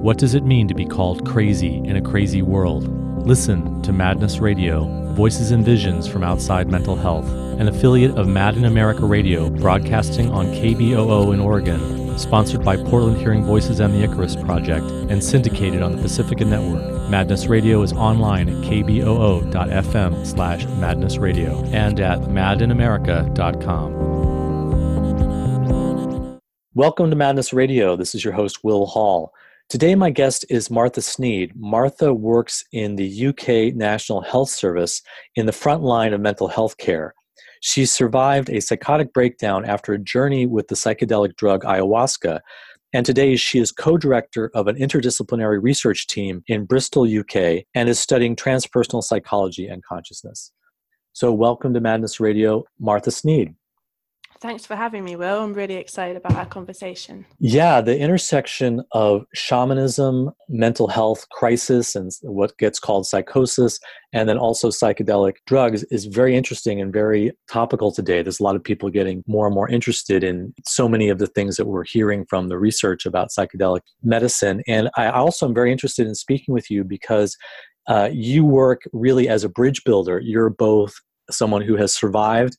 What does it mean to be called crazy in a crazy world? Listen to Madness Radio, Voices and Visions from Outside Mental Health, an affiliate of Mad in America Radio, broadcasting on KBOO in Oregon, sponsored by Portland Hearing Voices and the Icarus Project, and syndicated on the Pacifica Network. Madness Radio is online at kboo.fm/madnessradio and at madinamerica.com. Welcome to Madness Radio. This is your host, Will Hall. Today, my guest is Martha Sneed. Martha works in the UK National Health Service in the front line of mental health care. She survived a psychotic breakdown after a journey with the psychedelic drug ayahuasca, and today she is co-director of an interdisciplinary research team in Bristol, UK, and is studying transpersonal psychology and consciousness. So welcome to Madness Radio, Martha Sneed. Thanks for having me, Will. I'm really excited about our conversation. Yeah, the intersection of shamanism, mental health crisis, and what gets called psychosis, and then also psychedelic drugs is very interesting and very topical today. There's a lot of people getting more and more interested in so many of the things that we're hearing from the research about psychedelic medicine. And I also am very interested in speaking with you because you work really as a bridge builder. You're both someone who has survived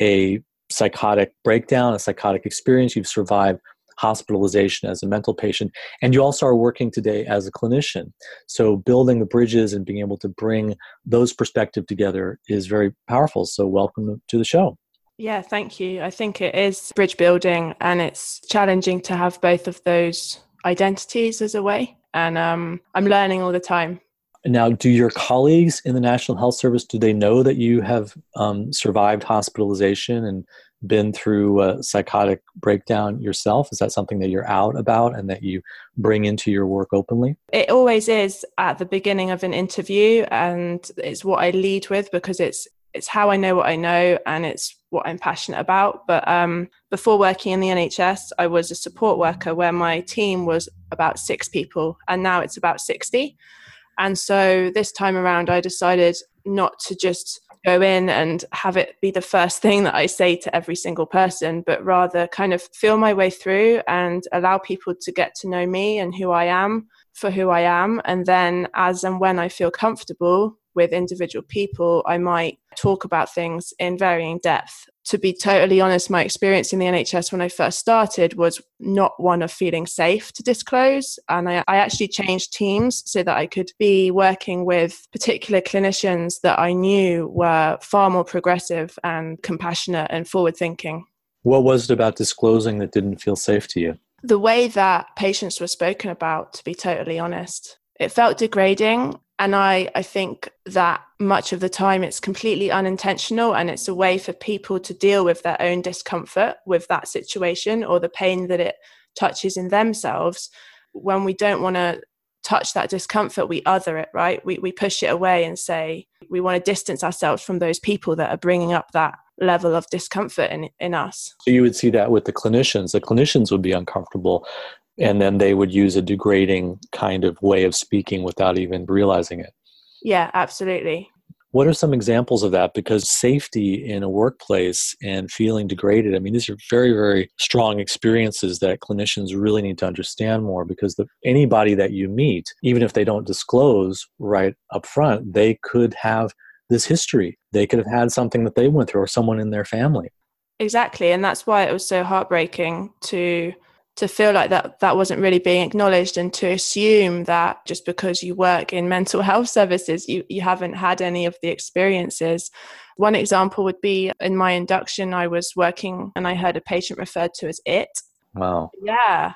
a psychotic breakdown, a psychotic experience. You've survived hospitalization as a mental patient, and you also are working today as a clinician. So building the bridges and being able to bring those perspectives together is very powerful. So welcome to the show. Yeah, thank you. I think it is bridge building, and it's challenging to have both of those identities as a way. And I'm learning all the time. Now, do your colleagues in the National Health Service, do they know that you have survived hospitalization and been through a psychotic breakdown yourself? Is that something that you're out about and that you bring into your work openly? It always is at the beginning of an interview, and it's what I lead with because it's how I know what I know and it's what I'm passionate about. But before working in the NHS, I was a support worker where my team was about 6 people, and now it's about 60. And so this time around, I decided not to just go in and have it be the first thing that I say to every single person, but rather kind of feel my way through and allow people to get to know me and who I am for who I am. And then as and when I feel comfortable with individual people, I might talk about things in varying depth. To be totally honest, my experience in the NHS when I first started was not one of feeling safe to disclose. And I actually changed teams so that I could be working with particular clinicians that I knew were far more progressive and compassionate and forward-thinking. What was it about disclosing that didn't feel safe to you? The way that patients were spoken about, to be totally honest, it felt degrading. And I think that much of the time it's completely unintentional, and it's a way for people to deal with their own discomfort with that situation or the pain that it touches in themselves. When we don't want to touch that discomfort, we other it, right? We push it away and say we want to distance ourselves from those people that are bringing up that level of discomfort in us. So you would see that with the clinicians. The clinicians would be uncomfortable, and then they would use a degrading kind of way of speaking without even realizing it. Yeah, absolutely. What are some examples of that? Because safety in a workplace and feeling degraded, I mean, these are very, very strong experiences that clinicians really need to understand more, because anybody that you meet, even if they don't disclose right up front, they could have this history. They could have had something that they went through or someone in their family. Exactly. And that's why it was so heartbreaking to feel like that wasn't really being acknowledged, and to assume that just because you work in mental health services, you haven't had any of the experiences. One example would be in my induction, I was working and I heard a patient referred to as it. Wow. Yeah.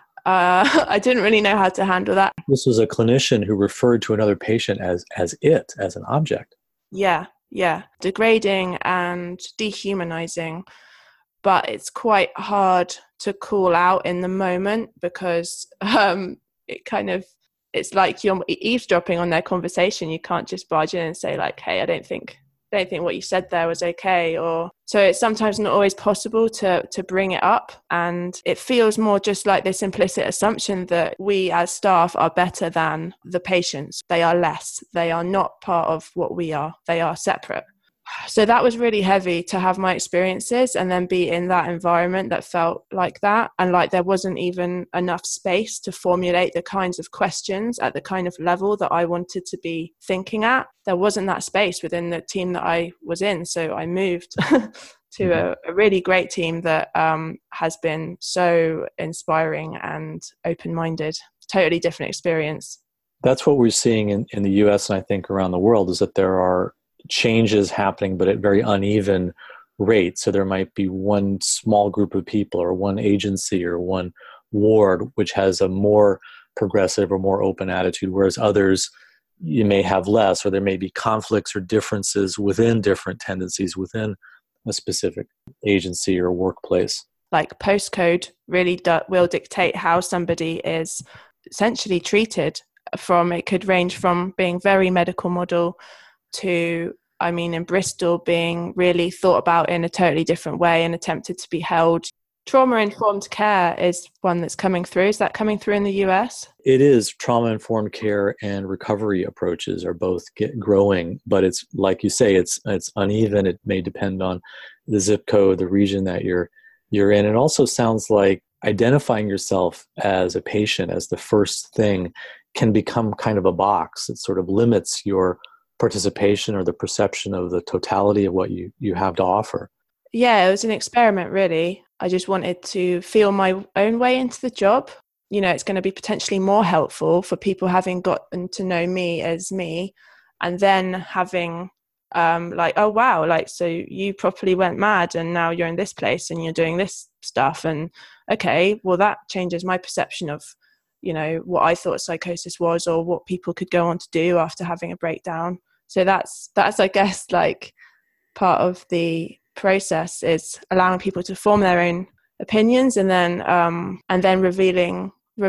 I didn't really know how to handle that. This was a clinician who referred to another patient as it, as an object. Yeah. Degrading and dehumanizing. But it's quite hard to call out in the moment because it's like you're eavesdropping on their conversation. You can't just barge in and say like, hey, I don't think what you said there was okay. Or so it's sometimes not always possible to bring it up. And it feels more just like this implicit assumption that we as staff are better than the patients. They are less. They are not part of what we are. They are separate. So that was really heavy to have my experiences and then be in that environment that felt like that. And like there wasn't even enough space to formulate the kinds of questions at the kind of level that I wanted to be thinking at. There wasn't that space within the team that I was in. So I moved to a really great team that has been so inspiring and open-minded. Totally different experience. That's what we're seeing in the US and I think around the world, is that there are changes happening, but at very uneven rates. So there might be one small group of people or one agency or one ward which has a more progressive or more open attitude, whereas others, you may have less, or there may be conflicts or differences within different tendencies within a specific agency or workplace. Like postcode really will dictate how somebody is essentially treated. It could range from being very medical model to, I mean, in Bristol, being really thought about in a totally different way and attempted to be held. Trauma-informed care is one that's coming through. Is that coming through in the US? It is. Trauma-informed care and recovery approaches are both growing, but it's like you say, it's uneven. It may depend on the zip code, the region that you're in. It also sounds like identifying yourself as a patient as the first thing can become kind of a box. It sort of limits your participation or the perception of the totality of what you have to offer. Yeah, it was an experiment, really. I just wanted to feel my own way into the job. You know, it's going to be potentially more helpful for people having gotten to know me as me, and then having like, oh wow, like, so you properly went mad and now you're in this place and you're doing this stuff, and okay, well that changes my perception of, you know, what I thought psychosis was or what people could go on to do after having a breakdown. So that's I guess like part of the process, is allowing people to form their own opinions and then revealing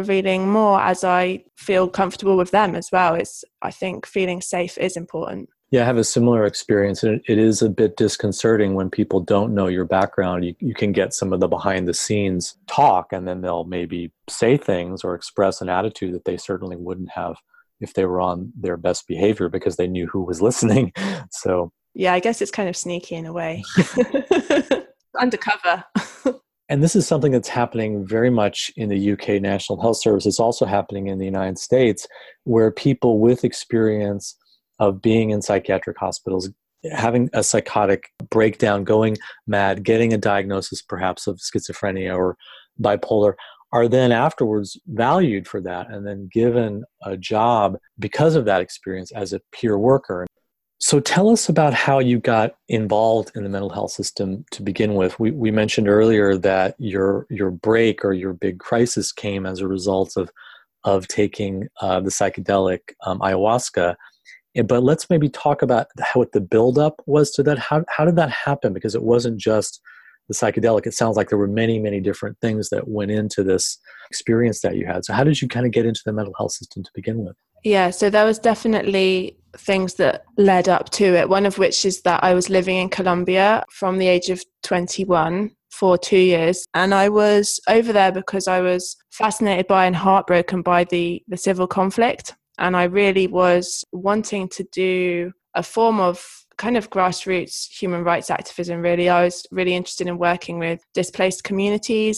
more as I feel comfortable with them as well. I think feeling safe is important. Yeah, I have a similar experience, and it is a bit disconcerting when people don't know your background. You can get some of the behind the scenes talk, and then they'll maybe say things or express an attitude that they certainly wouldn't have if they were on their best behavior because they knew who was listening. So yeah, I guess it's kind of sneaky in a way. Undercover. And this is something that's happening very much in the UK National Health Service. It's also happening in the United States, where people with experience of being in psychiatric hospitals, having a psychotic breakdown, going mad, getting a diagnosis perhaps of schizophrenia or bipolar, are then afterwards valued for that and then given a job because of that experience as a peer worker. So tell us about how you got involved in the mental health system to begin with. We mentioned earlier that your break or your big crisis came as a result of taking the psychedelic ayahuasca. But let's maybe talk about what the buildup was to that. How did that happen? Because it wasn't just the psychedelic. It sounds like there were many, many different things that went into this experience that you had. So how did you kind of get into the mental health system to begin with? Yeah, so there was definitely things that led up to it. One of which is that I was living in Colombia from the age of 21 for 2 years. And I was over there because I was fascinated by and heartbroken by the civil conflict. And I really was wanting to do a form of kind of grassroots human rights activism, really. I was really interested in working with displaced communities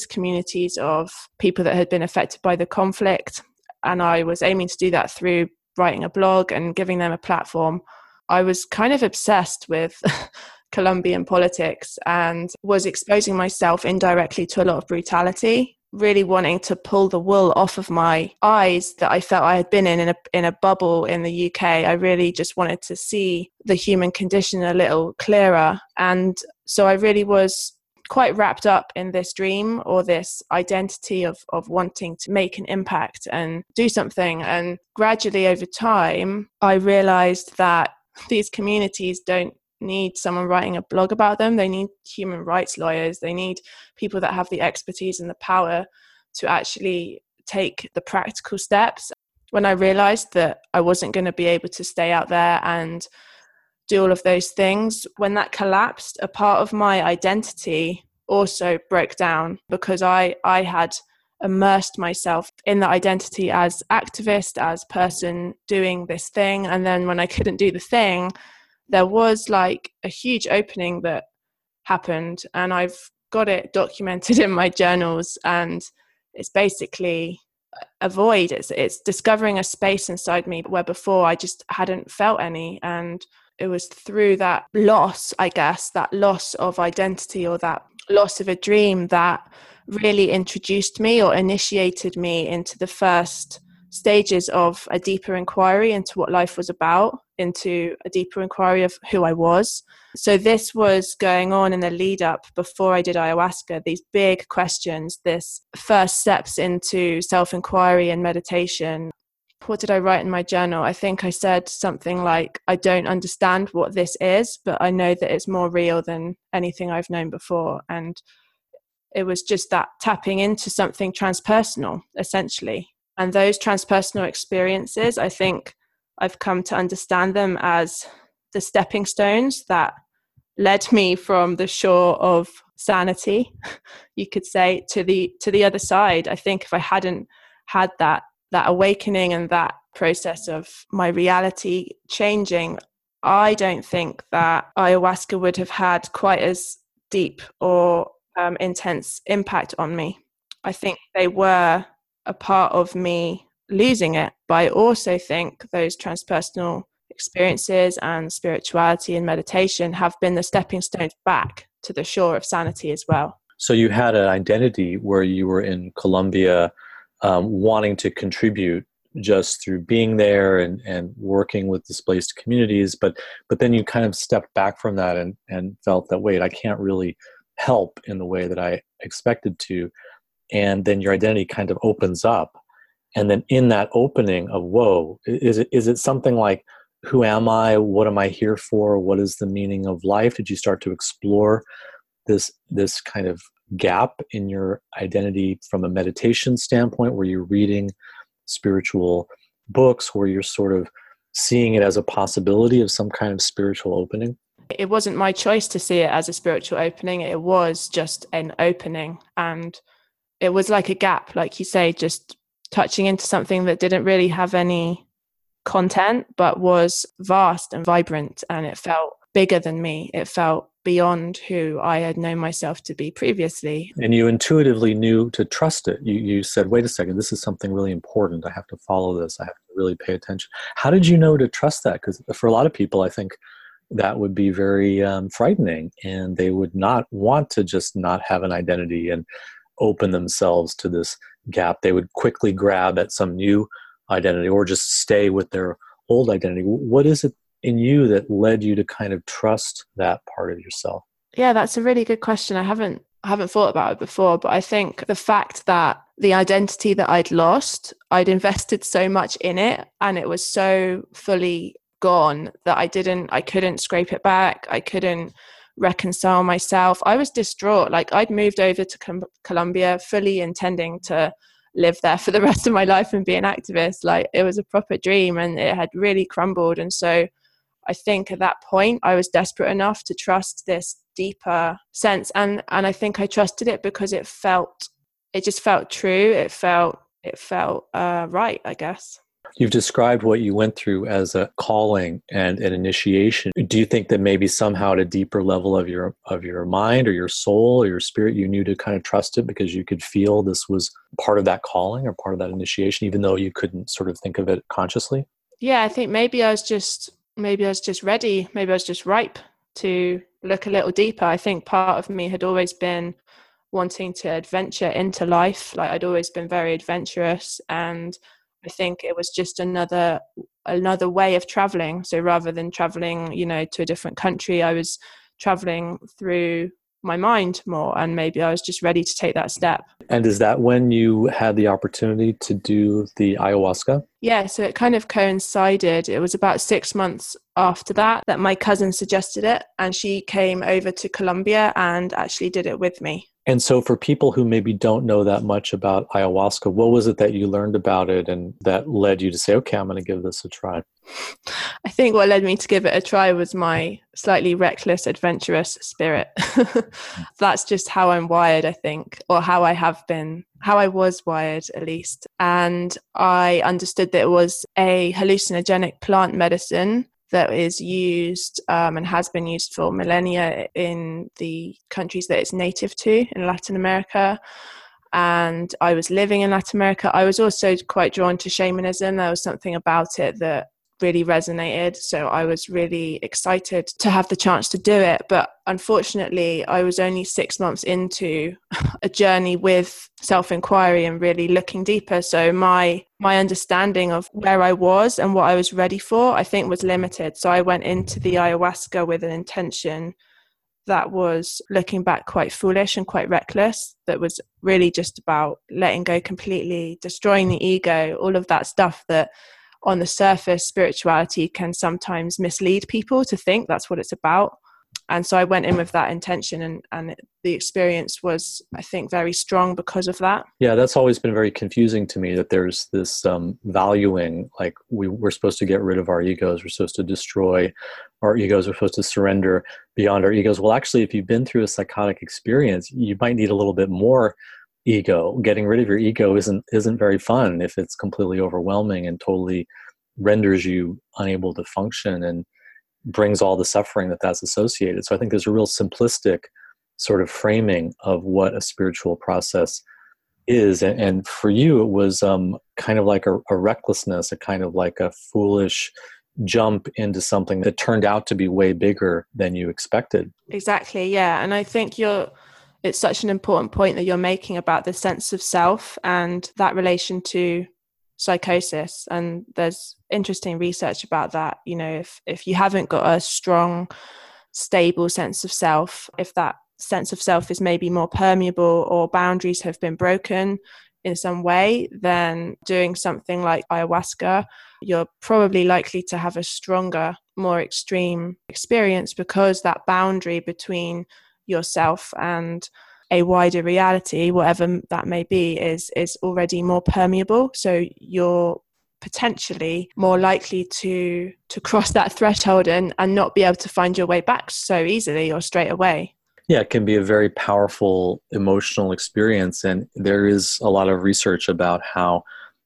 of people that had been affected by the conflict. And I was aiming to do that through writing a blog and giving them a platform. I was kind of obsessed with Colombian politics and was exposing myself indirectly to a lot of brutality, really wanting to pull the wool off of my eyes that I felt I had been in a bubble in the UK. I really just wanted to see the human condition a little clearer. And so I really was quite wrapped up in this dream or this identity of wanting to make an impact and do something. And gradually over time, I realized that these communities don't need someone writing a blog about them. They need human rights lawyers. They need people that have the expertise and the power to actually take the practical steps. When I realized that I wasn't going to be able to stay out there and do all of those things, when that collapsed, a part of my identity also broke down because I had immersed myself in the identity as activist, as person doing this thing. And then when I couldn't do the thing, there was like a huge opening that happened, and I've got it documented in my journals, and it's basically a void. It's discovering a space inside me where before I just hadn't felt any. And it was through that loss, I guess, that loss of identity or that loss of a dream that really introduced me or initiated me into the first stages of a deeper inquiry into what life was about, into a deeper inquiry of who I was. So this was going on in the lead up before I did ayahuasca, these big questions, this first steps into self-inquiry and meditation. What did I write in my journal? I think I said something like, I don't understand what this is, but I know that it's more real than anything I've known before. And it was just that tapping into something transpersonal, essentially. And those transpersonal experiences, I think I've come to understand them as the stepping stones that led me from the shore of sanity, you could say, to the other side. I think if I hadn't had that awakening and that process of my reality changing, I don't think that ayahuasca would have had quite as deep or intense impact on me. I think they were a part of me losing it, but I also think those transpersonal experiences and spirituality and meditation have been the stepping stones back to the shore of sanity as well. So you had an identity where you were in Colombia, wanting to contribute just through being there and working with displaced communities, but then you kind of stepped back from that and felt that, wait, I can't really help in the way that I expected to. And then your identity kind of opens up. And then in that opening of, whoa, is it something like, who am I? What am I here for? What is the meaning of life? Did you start to explore this kind of gap in your identity from a meditation standpoint, where you're reading spiritual books, where you're sort of seeing it as a possibility of some kind of spiritual opening? It wasn't my choice to see it as a spiritual opening. It was just an opening. And it was like a gap, like you say, just touching into something that didn't really have any content, but was vast and vibrant. And it felt bigger than me. It felt beyond who I had known myself to be previously. And you intuitively knew to trust it. You said, wait a second, this is something really important. I have to follow this. I have to really pay attention. How did you know to trust that? Because for a lot of people, I think that would be very frightening, and they would not want to just not have an identity and open themselves to this gap. They would quickly grab at some new identity or just stay with their old identity. What is it in you that led you to kind of trust that part of yourself? Yeah, that's a really good question. I haven't thought about it before, but I think the fact that the identity that I'd lost, I'd invested so much in it, and it was so fully gone that I couldn't scrape it back. I couldn't reconcile myself. I was distraught. Like, I'd moved over to Colombia fully intending to live there for the rest of my life and be an activist. Like, it was a proper dream, and it had really crumbled. And so I think at that point I was desperate enough to trust this deeper sense, and I think I trusted it because it just felt true. It felt right, I guess. You've described what you went through as a calling and an initiation. Do you think that maybe somehow at a deeper level of your mind or your soul or your spirit, you knew to kind of trust it because you could feel this was part of that calling or part of that initiation, even though you couldn't sort of think of it consciously? Yeah, I think maybe I was just ready. Maybe I was just ripe to look a little deeper. I think part of me had always been wanting to adventure into life. Like, I'd always been very adventurous, and I think it was just another way of traveling. So rather than traveling, to a different country, I was traveling through my mind more, and maybe I was just ready to take that step. And is that when you had the opportunity to do the ayahuasca? Yeah, so it kind of coincided. It was about 6 months after that my cousin suggested it, and she came over to Colombia and actually did it with me. And so for people who maybe don't know that much about ayahuasca, what was it that you learned about it and that led you to say, okay, I'm going to give this a try? I think what led me to give it a try was my slightly reckless, adventurous spirit. That's just how I'm wired, I think, or how I was wired at least. And I understood that it was a hallucinogenic plant medicine that is used and has been used for millennia in the countries that it's native to in Latin America. And I was living in Latin America. I was also quite drawn to shamanism. There was something about it that really resonated. So I was really excited to have the chance to do it. But unfortunately, I was only 6 months into a journey with self-inquiry and really looking deeper. So my understanding of where I was and what I was ready for, I think, was limited. So I went into the ayahuasca with an intention that was, looking back, quite foolish and quite reckless. That was really just about letting go completely, destroying the ego, all of that stuff that on the surface spirituality can sometimes mislead people to think that's what it's about. And so I went in with that intention, and the experience was, I think, very strong because of that. Yeah, that's always been very confusing to me, that there's this valuing, like we're supposed to get rid of our egos, we're supposed to destroy our egos, we're supposed to surrender beyond our egos. Well, actually, if you've been through a psychotic experience, you might need a little bit more ego. Getting rid of your ego isn't very fun if it's completely overwhelming and totally renders you unable to function and brings all the suffering that's associated. So I think there's a real simplistic sort of framing of what a spiritual process is. And for you, it was kind of like a recklessness, a kind of like a foolish jump into something that turned out to be way bigger than you expected. Exactly, yeah. And I think it's such an important point that you're making about the sense of self and that relation to psychosis. And there's interesting research about that. You know, if you haven't got a strong, stable sense of self, if that sense of self is maybe more permeable or boundaries have been broken in some way, then doing something like ayahuasca, you're probably likely to have a stronger, more extreme experience, because that boundary between yourself and a wider reality, whatever that may be, is already more permeable. So you're potentially more likely to cross that threshold and not be able to find your way back so easily or straight away. Yeah, it can be a very powerful emotional experience. And there is a lot of research about how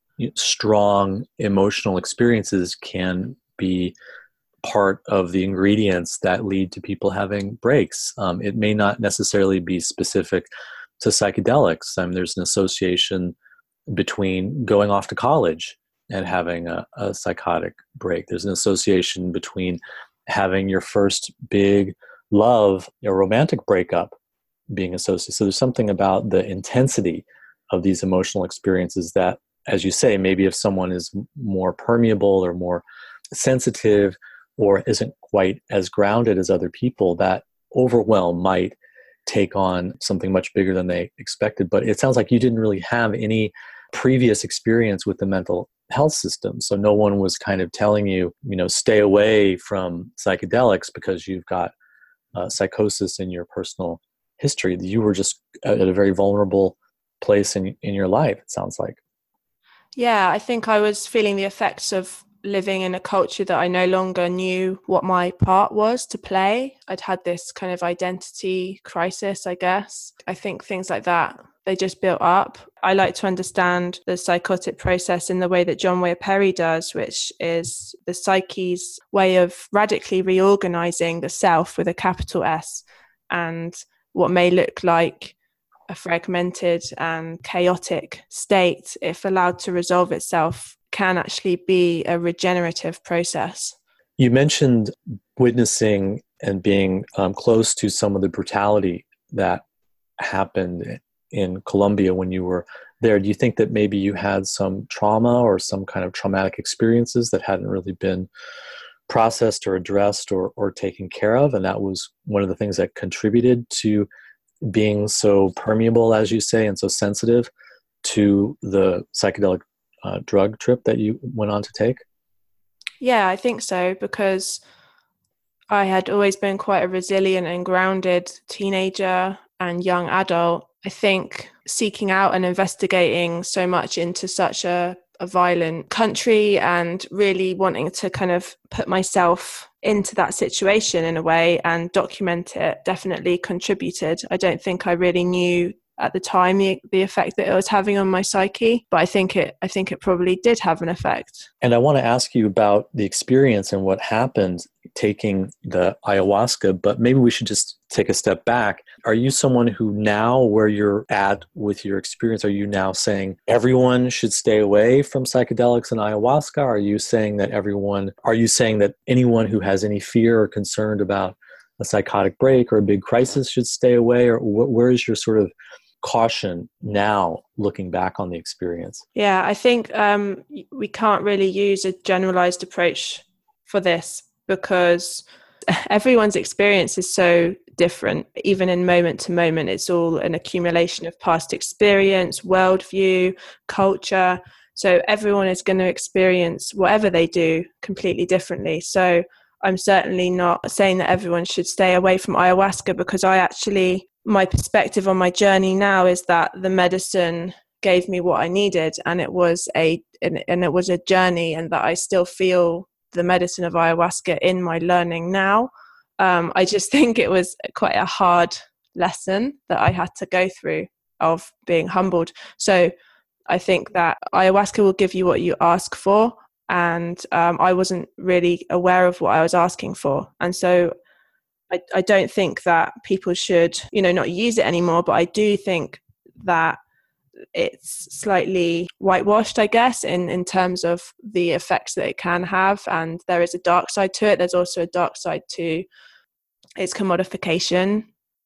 strong emotional experiences can be part of the ingredients that lead to people having breaks. It may not necessarily be specific to psychedelics. There's an association between going off to college and having a psychotic break. There's an association between having your first big love, a romantic breakup, being associated. So there's something about the intensity of these emotional experiences that, as you say, maybe if someone is more permeable or more sensitive or isn't quite as grounded as other people, that overwhelm might take on something much bigger than they expected. But it sounds like you didn't really have any previous experience with the mental health system. So no one was kind of telling you, stay away from psychedelics because you've got psychosis in your personal history. You were just at a very vulnerable place in your life, it sounds like. Yeah, I think I was feeling the effects of living in a culture that I no longer knew what my part was to play. I'd had this kind of identity crisis, I guess. I think things like that, they just built up. I like to understand the psychotic process in the way that John Weir Perry does, which is the psyche's way of radically reorganizing the self with a capital S, and what may look like a fragmented and chaotic state, if allowed to resolve itself, can actually be a regenerative process. You mentioned witnessing and being close to some of the brutality that happened in Colombia when you were there. Do you think that maybe you had some trauma or some kind of traumatic experiences that hadn't really been processed or addressed or taken care of, and that was one of the things that contributed to being so permeable, as you say, and so sensitive to the psychedelic drug trip that you went on to take? Yeah, I think so, because I had always been quite a resilient and grounded teenager and young adult. I think seeking out and investigating so much into such a violent country and really wanting to kind of put myself into that situation in a way and document it definitely contributed. I don't think I really knew at the time the effect that it was having on my psyche, but I think it probably did have an effect. And I want to ask you about the experience and what happened taking the ayahuasca, but maybe we should just take a step back. Are you someone who now, where you're at with your experience, are you now saying everyone should stay away from psychedelics and ayahuasca? Are you saying that anyone who has any fear or concerned about a psychotic break or a big crisis should stay away? Or where is your sort of caution now looking back on the experience? Yeah, I think we can't really use a generalized approach for this because everyone's experience is so different. Even in moment to moment, it's all an accumulation of past experience, worldview, culture. So everyone is going to experience whatever they do completely differently. So I'm certainly not saying that everyone should stay away from ayahuasca, because my perspective on my journey now is that the medicine gave me what I needed, and it was a journey, and that I still feel the medicine of ayahuasca in my learning now. I just think it was quite a hard lesson that I had to go through, of being humbled. So I think that ayahuasca will give you what you ask for, and I wasn't really aware of what I was asking for, and so I don't think that people should, not use it anymore, but I do think that it's slightly whitewashed, I guess, in terms of the effects that it can have. And there is a dark side to it. There's also a dark side to its commodification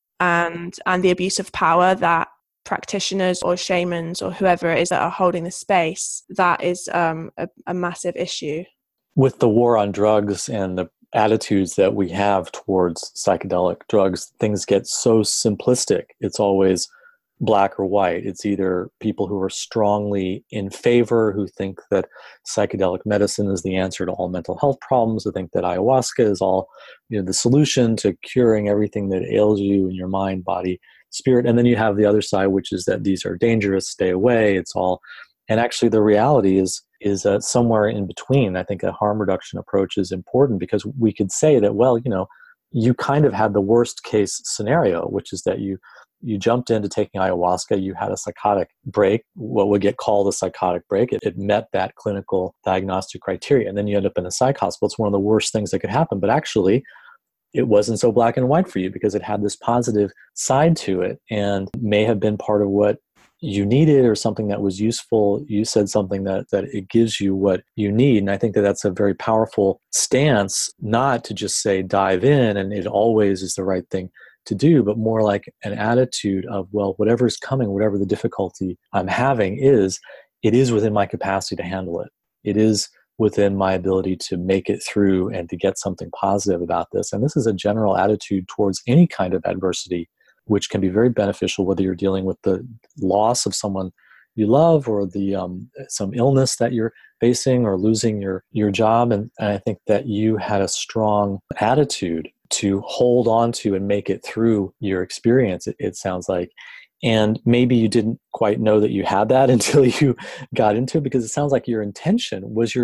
and the abuse of power that practitioners or shamans or whoever it is that are holding the space, that is a massive issue. With the war on drugs and the attitudes that we have towards psychedelic drugs, things get so simplistic. It's always black or white. It's either people who are strongly in favor, who think that psychedelic medicine is the answer to all mental health problems, who think that ayahuasca is all, the solution to curing everything that ails you in your mind, body, spirit. And then you have the other side, which is that these are dangerous, stay away. It's all, and actually the reality is somewhere in between. I think a harm reduction approach is important, because we could say that, well, you kind of had the worst case scenario, which is that you jumped into taking ayahuasca, you had a psychotic break, what would get called a psychotic break. It met that clinical diagnostic criteria, and then you end up in a psych hospital. It's one of the worst things that could happen, but actually it wasn't so black and white for you, because it had this positive side to it and may have been part of what you needed or something that was useful. You said something that it gives you what you need. And I think that that's a very powerful stance, not to just say dive in and it always is the right thing to do, but more like an attitude of, well, whatever's coming, whatever the difficulty I'm having is, it is within my capacity to handle it. It is within my ability to make it through and to get something positive about this. And this is a general attitude towards any kind of adversity, which can be very beneficial, whether you're dealing with the loss of someone you love or the some illness that you're facing or losing your job. And I think that you had a strong attitude to hold on to and make it through your experience, it sounds like. And maybe you didn't quite know that you had that until you got into it, because it sounds like your intention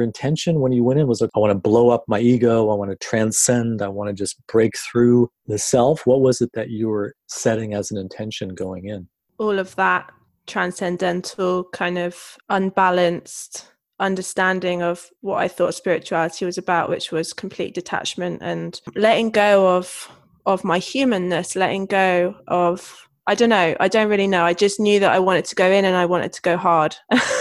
when you went in was, I want to blow up my ego, I want to transcend, I want to just break through the self. What was it that you were setting as an intention going in? All of that transcendental, kind of unbalanced understanding of what I thought spirituality was about, which was complete detachment and letting go of my humanness, letting go of, I don't really know. I just knew that I wanted to go in and I wanted to go hard.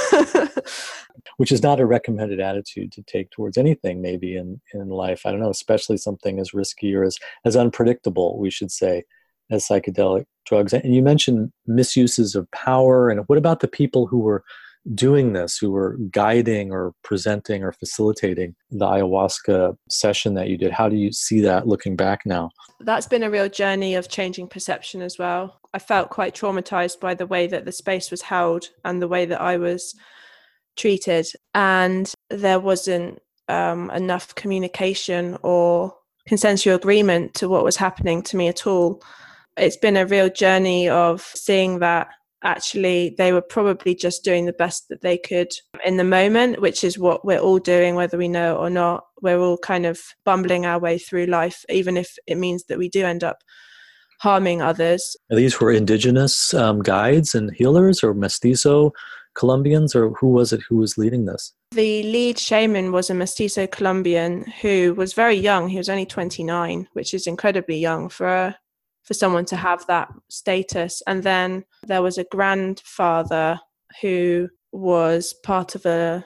Which is not a recommended attitude to take towards anything maybe in life. I don't know, especially something as risky or as unpredictable, we should say, as psychedelic drugs. And you mentioned misuses of power. And what about the people who were doing this, who were guiding or presenting or facilitating the ayahuasca session that you did? How do you see that looking back now? That's been a real journey of changing perception as well. I felt quite traumatized by the way that the space was held and the way that I was treated. And there wasn't enough communication or consensual agreement to what was happening to me at all. It's been a real journey of seeing that actually they were probably just doing the best that they could in the moment, which is what we're all doing, whether we know it or not. We're all kind of bumbling our way through life, even if it means that we do end up harming others. These were indigenous guides and healers, or mestizo Colombians, or who was it who was leading this? The lead shaman was a mestizo Colombian who was very young. He was only 29, which is incredibly young for someone to have that status. And then there was a grandfather who was part of a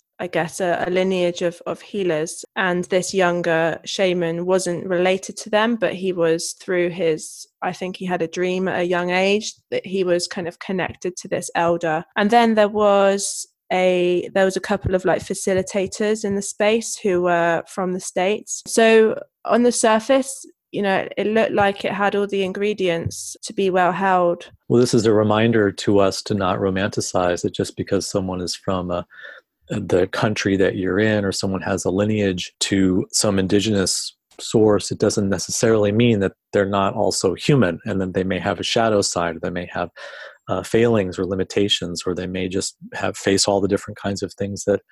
lineage of healers. And this younger shaman wasn't related to them, but he was through I think he had a dream at a young age that he was kind of connected to this elder. And then there was a couple of like facilitators in the space who were from the States. So on the surface, it looked like it had all the ingredients to be well held. Well, this is a reminder to us to not romanticize it just because someone is from the country that you're in, or someone has a lineage to some indigenous source. It doesn't necessarily mean that they're not also human, and that they may have a shadow side, or they may have failings or limitations, or they may just face all the different kinds of things that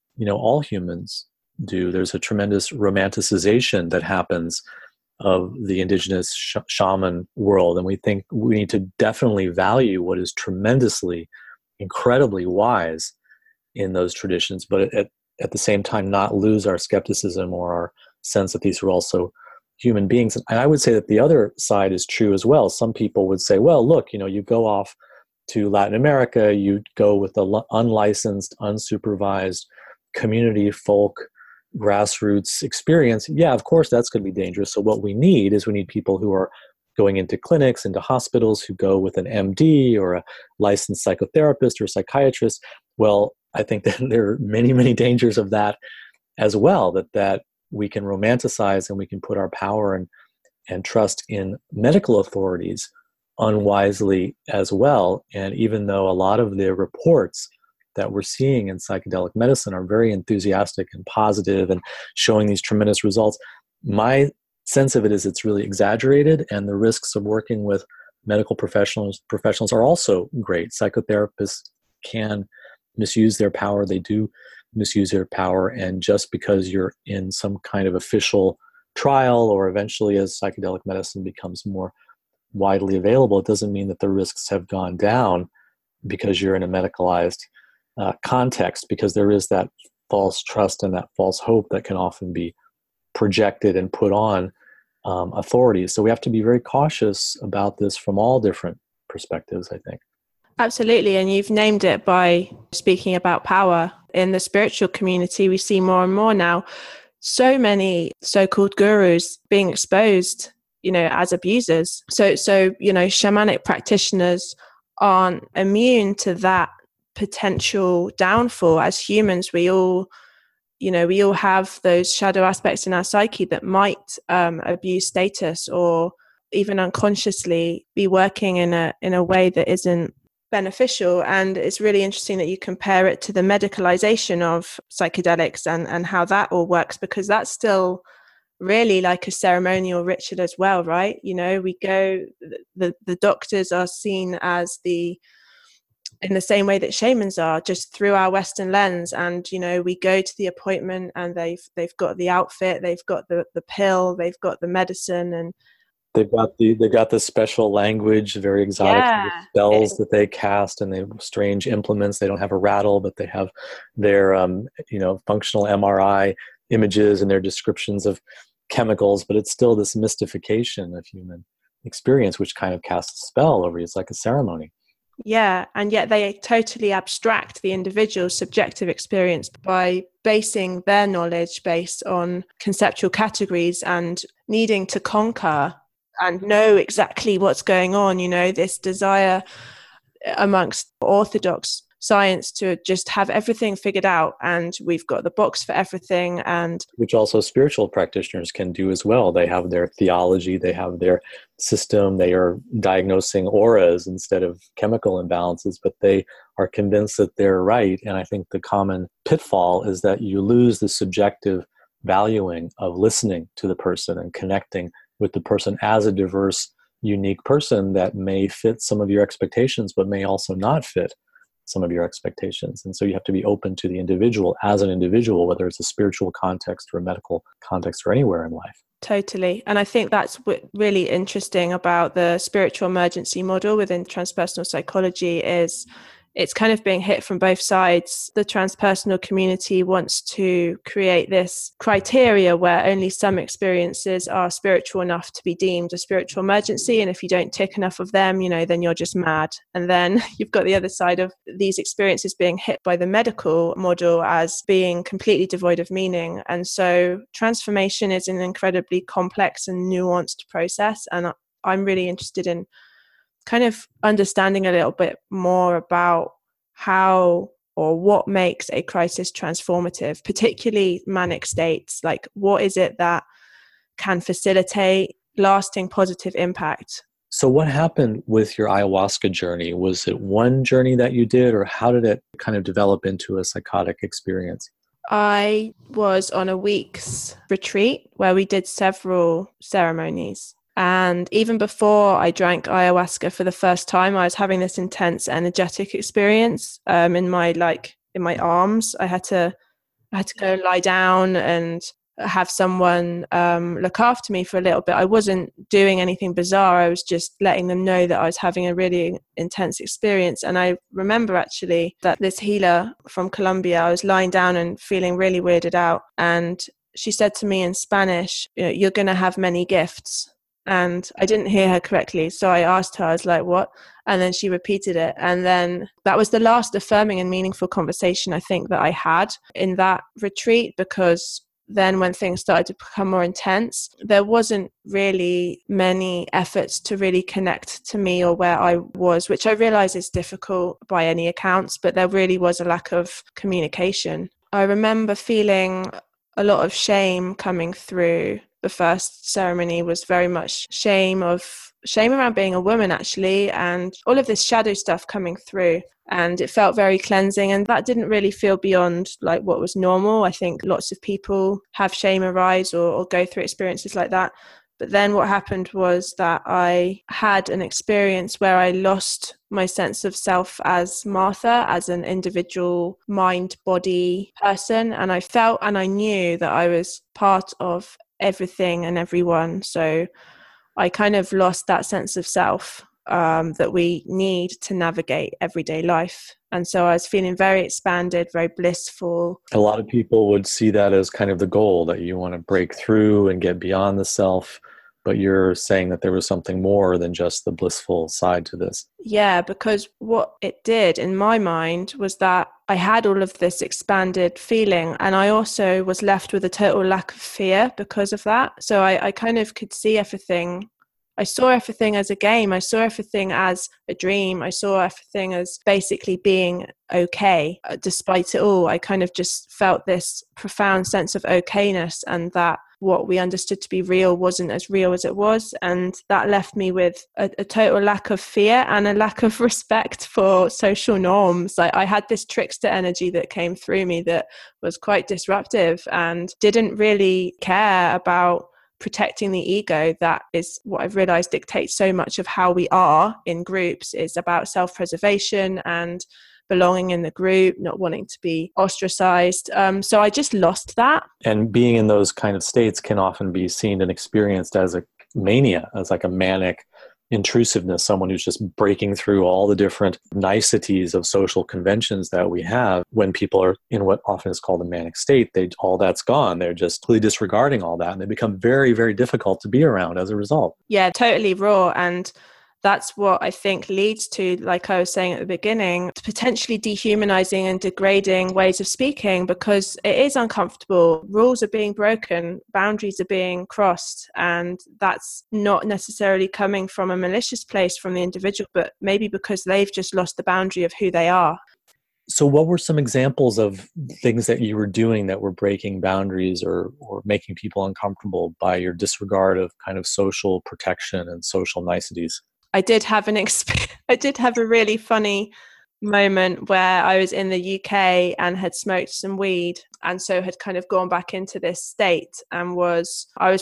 all humans do. There's a tremendous romanticization that happens of the indigenous shaman world, and we think we need to definitely value what is tremendously, incredibly wise in those traditions, but at the same time not lose our skepticism or our sense that these are also human beings. And I would say that the other side is true as well. Some people would say, well, look, you go off to Latin America, you go with the unlicensed, unsupervised community folk grassroots experience. Yeah, of course, that's going to be dangerous. So what we need people who are going into clinics, into hospitals, who go with an MD or a licensed psychotherapist or psychiatrist. Well, I think that there are many, many dangers of that as well, that we can romanticize and we can put our power and trust in medical authorities unwisely as well. And even though a lot of the reports that we're seeing in psychedelic medicine are very enthusiastic and positive and showing these tremendous results, my sense of it is it's really exaggerated, and the risks of working with medical professionals are also great. Psychotherapists can misuse their power. They do misuse their power. And just because you're in some kind of official trial, or eventually as psychedelic medicine becomes more widely available, it doesn't mean that the risks have gone down because you're in a medicalized context, because there is that false trust and that false hope that can often be projected and put on authorities. So we have to be very cautious about this from all different perspectives, I think. Absolutely. And you've named it by speaking about power. In the spiritual community, we see more and more now so many so-called gurus being exposed, as abusers. So shamanic practitioners aren't immune to that potential downfall. As humans, we all have those shadow aspects in our psyche that might abuse status, or even unconsciously be working in a way that isn't beneficial. And it's really interesting that you compare it to the medicalization of psychedelics and how that all works, because that's still really like a ceremonial ritual as well, right? We go, the doctors are seen as in the same way that shamans are, just through our Western lens. And, we go to the appointment and they've got the outfit, they've got the pill, they've got the medicine, and they've got the special language, very exotic spells that they cast, and they have strange implements. They don't have a rattle, but they have their functional MRI images and their descriptions of chemicals. But it's still this mystification of human experience, which kind of casts a spell over you. It's like a ceremony. Yeah, and yet they totally abstract the individual's subjective experience by basing their knowledge based on conceptual categories and needing to conquer and know exactly what's going on. This desire amongst orthodox science to just have everything figured out, and we've got the box for everything. And which also spiritual practitioners can do as well. They have their theology, they have their system, they are diagnosing auras instead of chemical imbalances, but they are convinced that they're right. And I think the common pitfall is that you lose the subjective valuing of listening to the person and connecting with the person as a diverse, unique person that may fit some of your expectations, but may also not fit some of your expectations. And so you have to be open to the individual as an individual, whether it's a spiritual context or a medical context or anywhere in life. Totally. And I think that's what really interesting about the spiritual emergency model within transpersonal psychology is it's kind of being hit from both sides. The transpersonal community wants to create this criteria where only some experiences are spiritual enough to be deemed a spiritual emergency. And if you don't tick enough of them, then you're just mad. And then you've got the other side of these experiences being hit by the medical model as being completely devoid of meaning. And so transformation is an incredibly complex and nuanced process. And I'm really interested in kind of understanding a little bit more about how or what makes a crisis transformative, particularly manic states. Like, what is it that can facilitate lasting positive impact? So what happened with your ayahuasca journey? Was it one journey that you did, or how did it kind of develop into a psychotic experience? I was on a week's retreat where we did several ceremonies. And even before I drank ayahuasca for the first time, I was having this intense energetic experience in my arms. I had to go lie down and have someone look after me for a little bit. I wasn't doing anything bizarre. I was just letting them know that I was having a really intense experience. And I remember actually that this healer from Colombia, I was lying down and feeling really weirded out. And she said to me in Spanish, "You're going to have many gifts." And I didn't hear her correctly. So I asked her, I was like, what? And then she repeated it. And then that was the last affirming and meaningful conversation I think that I had in that retreat, because then when things started to become more intense, there wasn't really many efforts to really connect to me or where I was, which I realize is difficult by any accounts, but there really was a lack of communication. I remember feeling a lot of shame coming through. The first ceremony was very much shame around being a woman, actually, and all of this shadow stuff coming through. And it felt very cleansing, and that didn't really feel beyond like what was normal. I think lots of people have shame arise or go through experiences like that. But then what happened was that I had an experience where I lost my sense of self as Martha, as an individual mind-body person. And I felt and I knew that I was part of everything and everyone. So I kind of lost that sense of self that we need to navigate everyday life. And so I was feeling very expanded, very blissful. A lot of people would see that as kind of the goal, that you want to break through and get beyond the self. But you're saying that there was something more than just the blissful side to this. Yeah, because what it did in my mind was that I had all of this expanded feeling, and I also was left with a total lack of fear because of that. So I kind of could see everything. I saw everything as a game. I saw everything as a dream. I saw everything as basically being okay. Despite it all, I kind of just felt this profound sense of okayness, and that what we understood to be real wasn't as real as it was. And that left me with a total lack of fear and a lack of respect for social norms. I had this trickster energy that came through me that was quite disruptive and didn't really care about protecting the ego. That is what I've realized dictates so much of how we are in groups, is about self-preservation and belonging in the group, not wanting to be ostracized. So I just lost that. And being in those kind of states can often be seen and experienced as a mania, as like a manic intrusiveness, someone who's just breaking through all the different niceties of social conventions that we have. When people are in what often is called a manic state, all that's gone. They're just completely disregarding all that, and they become very, very difficult to be around as a result. Yeah, totally raw. And that's what I think leads to, like I was saying at the beginning, potentially dehumanizing and degrading ways of speaking, because it is uncomfortable. Rules are being broken, boundaries are being crossed, and that's not necessarily coming from a malicious place from the individual, but maybe because they've just lost the boundary of who they are. So what were some examples of things that you were doing that were breaking boundaries or making people uncomfortable by your disregard of kind of social protection and social niceties? I did have I did have a really funny moment where I was in the UK and had smoked some weed, and so had kind of gone back into this state, and I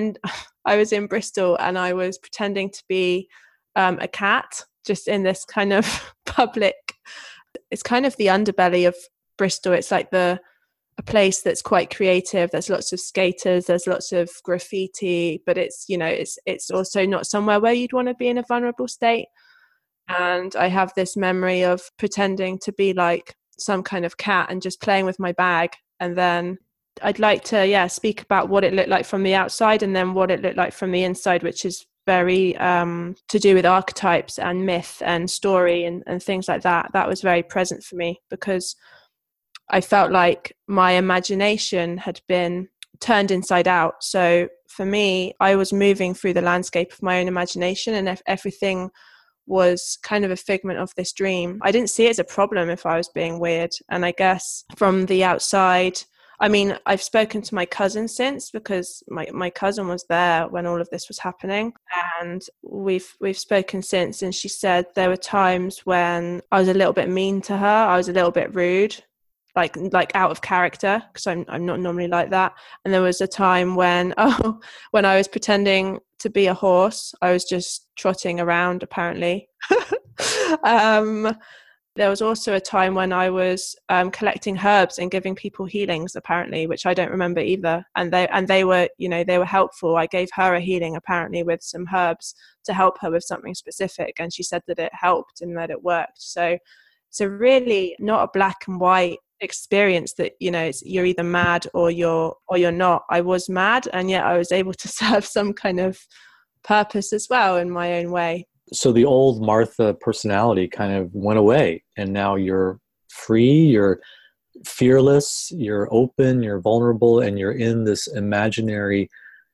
was in Bristol, and I was pretending to be a cat, just in this kind of public. It's kind of the underbelly of Bristol. It's like the a place that's quite creative. There's lots of skaters, there's lots of graffiti, but it's, you know, it's also not somewhere where you'd want to be in a vulnerable state. And I have this memory of pretending to be like some kind of cat and just playing with my bag. And then I'd like to, speak about what it looked like from the outside and then what it looked like from the inside, which is very to do with archetypes and myth and story and things like that. That was very present for me because I felt like my imagination had been turned inside out. So for me, I was moving through the landscape of my own imagination, and everything was kind of a figment of this dream. I didn't see it as a problem if I was being weird. And I guess from the outside, I mean, I've spoken to my cousin since, because my cousin was there when all of this was happening, and we've spoken since, and she said there were times when I was a little bit mean to her. I was a little bit rude, like out of character, because I'm not normally like that. And there was a time when when I was pretending to be a horse. I was just trotting around apparently. There was also a time when I was collecting herbs and giving people healings apparently, which I don't remember either. And they were, you know, they were helpful. I gave her a healing apparently with some herbs to help her with something specific, and she said that it helped and that it worked. So it's a really not a black and white experience that, you know, you're either mad or you're not. I was mad, and yet I was able to serve some kind of purpose as well in my own way. So the old Martha personality kind of went away, and now you're free, you're fearless, you're open, you're vulnerable, and you're in this imaginary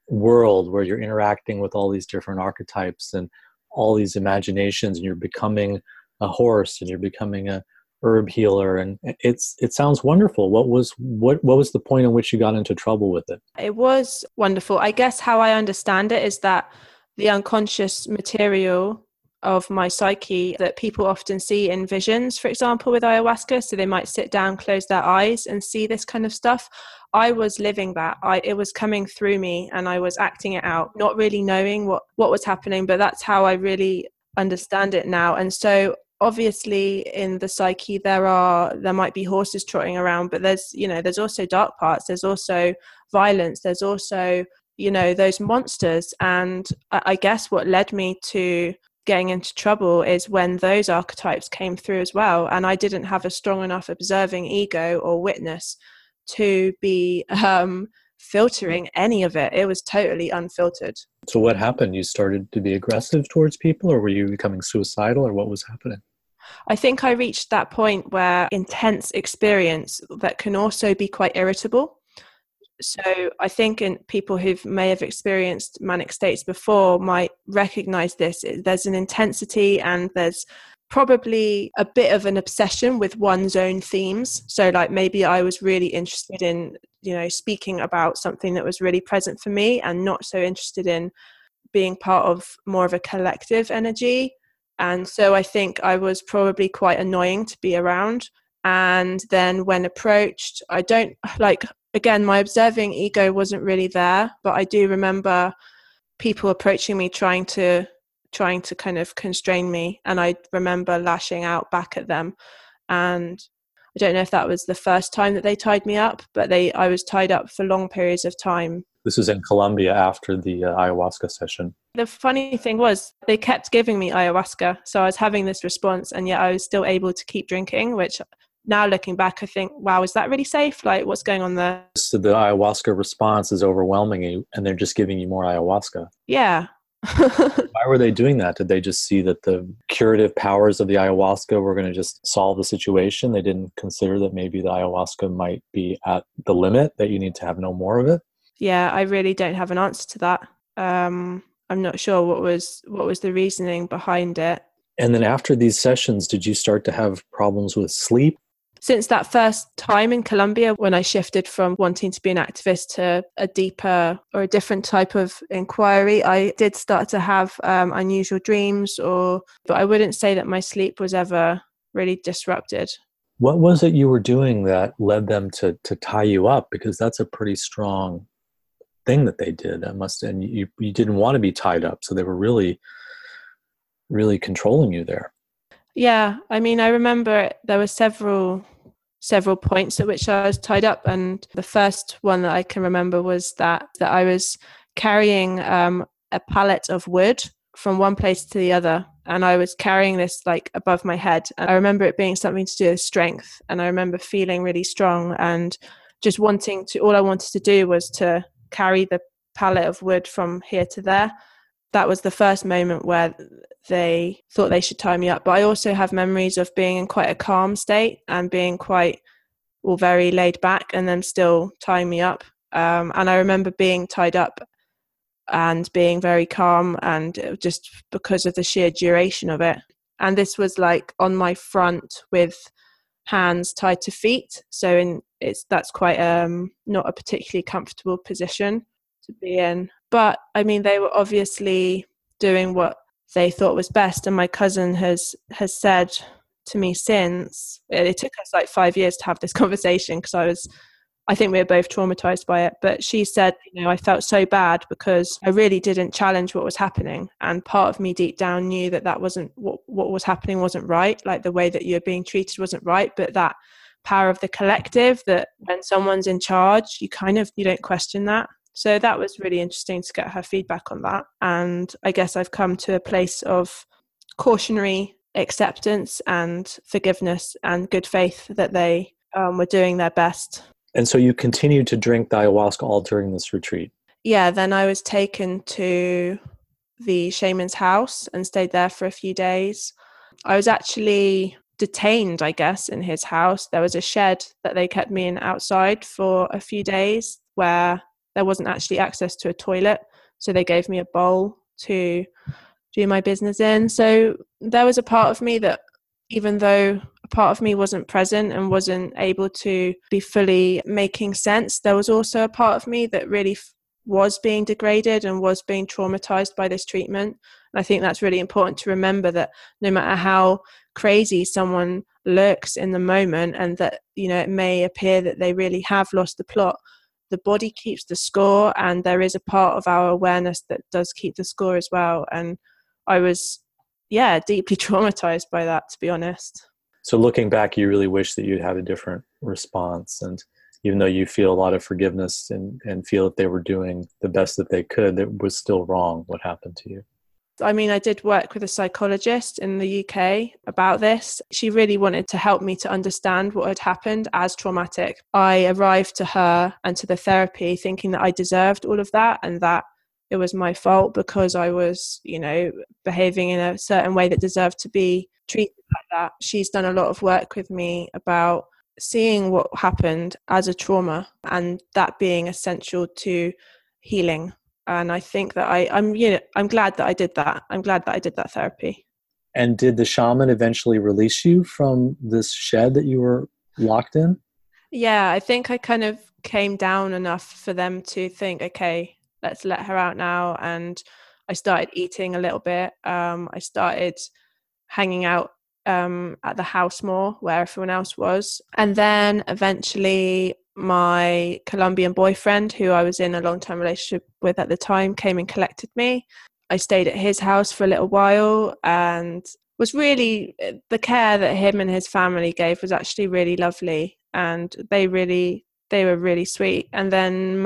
world where you're interacting with all these different archetypes and all these imaginations, and you're becoming a horse and you're becoming a herb healer, and it sounds wonderful. What was the point in which you got into trouble with it? It was wonderful. I guess how I understand it is that the unconscious material of my psyche that people often see in visions, for example, with ayahuasca, so they might sit down, close their eyes and see this kind of stuff. I was living that. It was coming through me and I was acting it out, not really knowing what was happening, but that's how I really understand it now. And so obviously in the psyche there might be horses trotting around, but there's also dark parts, there's also violence, there's also, you know, those monsters. And I guess what led me to getting into trouble is when those archetypes came through as well, and I didn't have a strong enough observing ego or witness to be filtering any of it. It was totally unfiltered. So what happened? You started to be aggressive towards people, or were you becoming suicidal, or what was happening? I think I reached that point where intense experience that can also be quite irritable. So I think in people who may have experienced manic states before might recognize this. There's an intensity and there's probably a bit of an obsession with one's own themes. So like maybe I was really interested in, you know, speaking about something that was really present for me and not so interested in being part of more of a collective energy. And so I think I was probably quite annoying to be around. And then when approached, I don't like, again, my observing ego wasn't really there, but I do remember people approaching me trying to kind of constrain me, and I remember lashing out back at them. And I don't know if that was the first time that they tied me up, but I was tied up for long periods of time. This is in Colombia after the ayahuasca session. The funny thing was they kept giving me ayahuasca, so I was having this response and yet I was still able to keep drinking, which now looking back, I think, wow, is that really safe? Like, what's going on there? So the ayahuasca response is overwhelming you, and they're just giving you more ayahuasca. Yeah. Why were they doing that? Did they just see that the curative powers of the ayahuasca were going to just solve the situation? They didn't consider that maybe the ayahuasca might be at the limit, that you need to have no more of it? Yeah, I really don't have an answer to that. I'm not sure what was the reasoning behind it. And then after these sessions, did you start to have problems with sleep? Since that first time in Colombia, when I shifted from wanting to be an activist to a deeper or a different type of inquiry, I did start to have unusual dreams, but I wouldn't say that my sleep was ever really disrupted. What was it you were doing that led them to tie you up? Because that's a pretty strong thing that they did. And you didn't want to be tied up, so they were really, really controlling you there. Yeah, I mean, I remember there were several several points at which I was tied up. And the first one that I can remember was that I was carrying a pallet of wood from one place to the other. And I was carrying this like above my head. And I remember it being something to do with strength. And I remember feeling really strong and just all I wanted to do was to carry the pallet of wood from here to there. That was the first moment where they thought they should tie me up. But I also have memories of being in quite a calm state and being very laid back and then still tying me up. And I remember being tied up and being very calm, and just because of the sheer duration of it. And this was like on my front with hands tied to feet. So that's quite not a particularly comfortable position to be in. But I mean, they were obviously doing what they thought was best. And my cousin has said to me since, it took us like 5 years to have this conversation because I think we were both traumatized by it. But she said, I felt so bad because I really didn't challenge what was happening. And part of me deep down knew that wasn't what was happening wasn't right. Like the way that you're being treated wasn't right. But that power of the collective, that when someone's in charge, you don't question that. So that was really interesting to get her feedback on that. And I guess I've come to a place of cautionary acceptance and forgiveness and good faith that they were doing their best. And so you continued to drink the ayahuasca all during this retreat? Yeah, then I was taken to the shaman's house and stayed there for a few days. I was actually detained, I guess, in his house. There was a shed that they kept me in outside for a few days where there wasn't actually access to a toilet. So they gave me a bowl to do my business in. So there was a part of me that, even though a part of me wasn't present and wasn't able to be fully making sense, there was also a part of me that really was being degraded and was being traumatized by this treatment. And I think that's really important to remember, that no matter how crazy someone looks in the moment and that, it may appear that they really have lost the plot, the body keeps the score, and there is a part of our awareness that does keep the score as well. And I was, deeply traumatized by that, to be honest. So looking back, you really wish that you'd had a different response. And even though you feel a lot of forgiveness and feel that they were doing the best that they could, it was still wrong what happened to you. I mean, I did work with a psychologist in the UK about this. She really wanted to help me to understand what had happened as traumatic. I arrived to her and to the therapy thinking that I deserved all of that and that it was my fault because I was, behaving in a certain way that deserved to be treated like that. She's done a lot of work with me about seeing what happened as a trauma and that being essential to healing. And I think that I'm glad that I did that. I'm glad that I did that therapy. And did the shaman eventually release you from this shed that you were locked in? Yeah, I think I kind of came down enough for them to think, okay, let's let her out now. And I started eating a little bit. I started hanging out at the house more where everyone else was. And then eventually my Colombian boyfriend, who I was in a long-term relationship with at the time, came and collected me. I stayed at his house for a little while and was really, the care that him and his family gave was actually really lovely. And they were really sweet. And then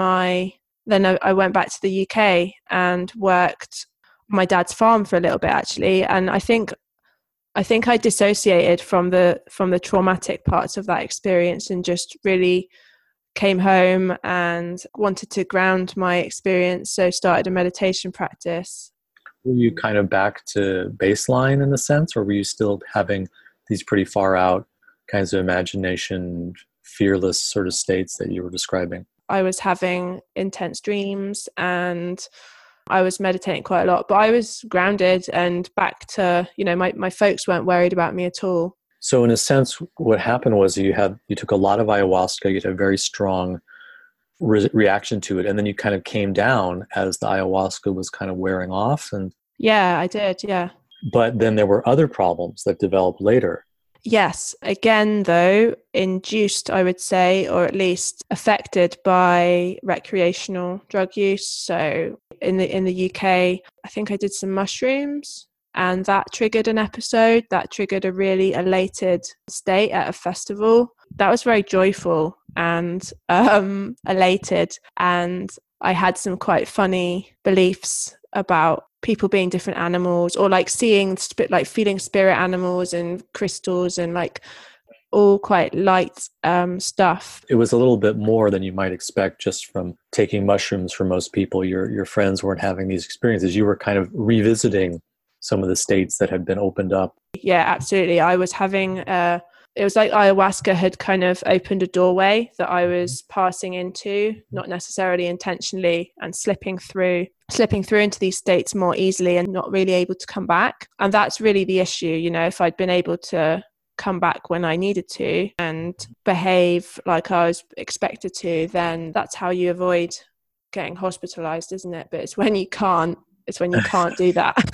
I went back to the UK and worked on my dad's farm for a little bit, actually. And I think I dissociated from the traumatic parts of that experience and just really came home and wanted to ground my experience. So started a meditation practice. Were you kind of back to baseline in a sense, or were you still having these pretty far out kinds of imagination, fearless sort of states that you were describing? I was having intense dreams and I was meditating quite a lot, but I was grounded and back to, my folks weren't worried about me at all. So in a sense, what happened was you took a lot of ayahuasca, you had a very strong reaction to it, and then you kind of came down as the ayahuasca was kind of wearing off. And yeah, I did, yeah. But then there were other problems that developed later. Yes, again though, induced, I would say, or at least affected by recreational drug use. So in the UK, I think I did some mushrooms. And that triggered an episode, that triggered a really elated state at a festival. that was very joyful and elated. And I had some quite funny beliefs about people being different animals, or like seeing, like feeling spirit animals and crystals and like all quite light stuff. It was a little bit more than you might expect just from taking mushrooms. For most people, your friends weren't having these experiences. You were kind of revisiting some of the states that had been opened up. Yeah, absolutely. I was having it was like ayahuasca had kind of opened a doorway that I was passing into, not necessarily intentionally, and slipping through into these states more easily and not really able to come back. And that's really the issue. You know, if I'd been able to come back when I needed to and behave like I was expected to, then that's how you avoid getting hospitalized, isn't it? But it's when you can't do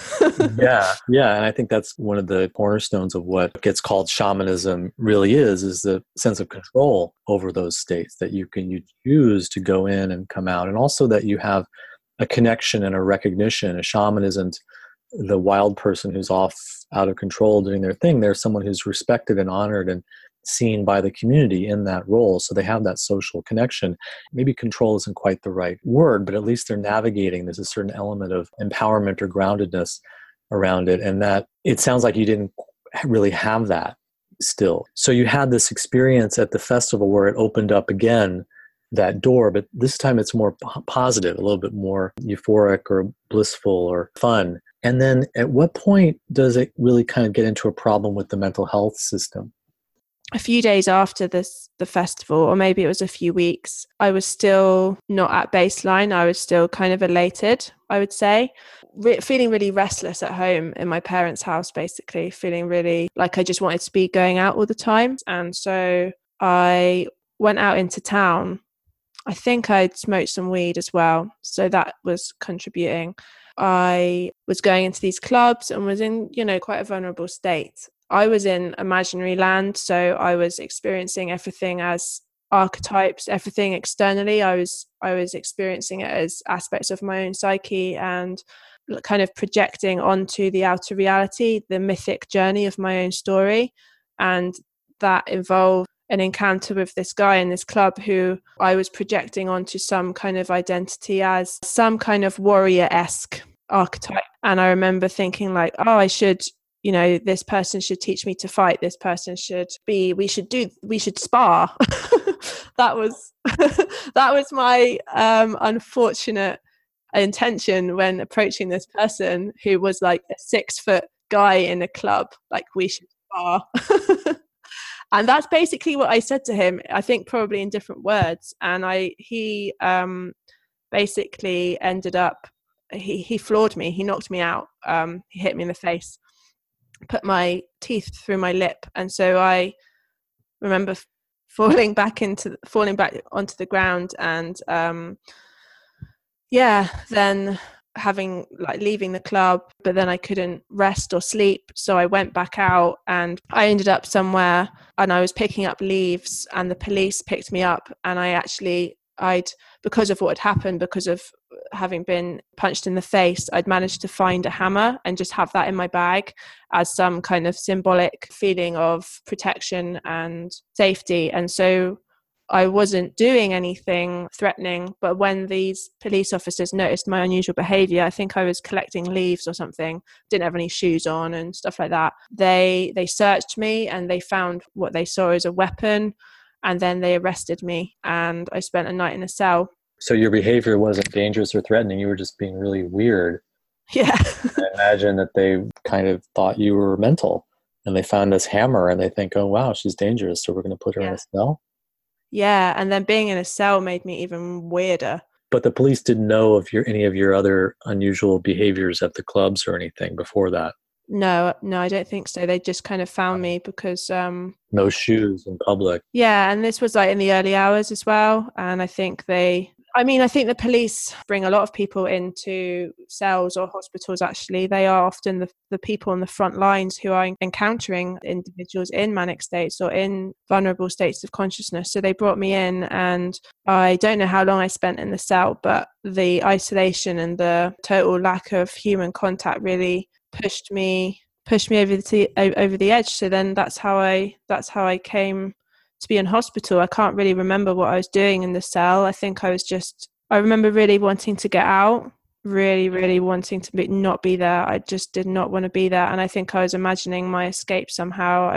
that. Yeah. And I think that's one of the cornerstones of what gets called shamanism really is the sense of control over those states that you use to go in and come out. And also that you have a connection and a recognition. A shaman isn't the wild person who's off out of control doing their thing. They're someone who's respected and honored and seen by the community in that role. So they have that social connection. Maybe control isn't quite the right word, but at least they're navigating. There's a certain element of empowerment or groundedness around it. And that it sounds like you didn't really have that still. So you had this experience at the festival where it opened up again, that door, but this time it's more positive, a little bit more euphoric or blissful or fun. And then at what point does it really kind of get into a problem with the mental health system? A few days after the festival, or maybe it was a few weeks, I was still not at baseline. I was still kind of elated, I would say, feeling really restless at home in my parents' house, basically feeling really like I just wanted to be going out all the time. And so I went out into town. I think I'd smoked some weed as well, so that was contributing. I was going into these clubs and was in, quite a vulnerable state. I was in imaginary land, so I was experiencing everything as archetypes, everything externally. I was experiencing it as aspects of my own psyche and kind of projecting onto the outer reality, the mythic journey of my own story. And that involved an encounter with this guy in this club who I was projecting onto some kind of identity as some kind of warrior-esque archetype. And I remember thinking like, oh, I should, this person should teach me to fight. This person we should spar. That was my unfortunate intention when approaching this person who was like a 6-foot guy in a club, like we should spar. And that's basically what I said to him, I think probably in different words. And he basically ended up, he floored me. He knocked me out. He hit me in the face, put my teeth through my lip. And so I remember falling back onto the ground and, then leaving the club, but then I couldn't rest or sleep. So I went back out and I ended up somewhere and I was picking up leaves and the police picked me up. And because of what had happened, because of having been punched in the face, I'd managed to find a hammer and just have that in my bag as some kind of symbolic feeling of protection and safety. And so I wasn't doing anything threatening, but when these police officers noticed my unusual behavior, I think I was collecting leaves or something, didn't have any shoes on and stuff like that. They searched me and they found what they saw as a weapon, and then they arrested me and I spent a night in a cell. So your behavior wasn't dangerous or threatening, you were just being really weird. Yeah. I imagine that they kind of thought you were mental and they found this hammer and they think, oh wow, she's dangerous, so we're going to put her in a cell. Yeah, and then being in a cell made me even weirder. But the police didn't know of any of your other unusual behaviors at the clubs or anything before that? No, I don't think so. They just kind of found me because... no shoes in public. Yeah, and this was like in the early hours as well. And I think the police bring a lot of people into cells or hospitals, actually. They are often the people on the front lines who are encountering individuals in manic states or in vulnerable states of consciousness. So they brought me in and I don't know how long I spent in the cell, but the isolation and the total lack of human contact really pushed me over the edge. So then that's how I came to be in hospital, I can't really remember what I was doing in the cell. I think I remember really wanting to get out, really, really wanting to not be there. I just did not want to be there. And I think I was imagining my escape somehow.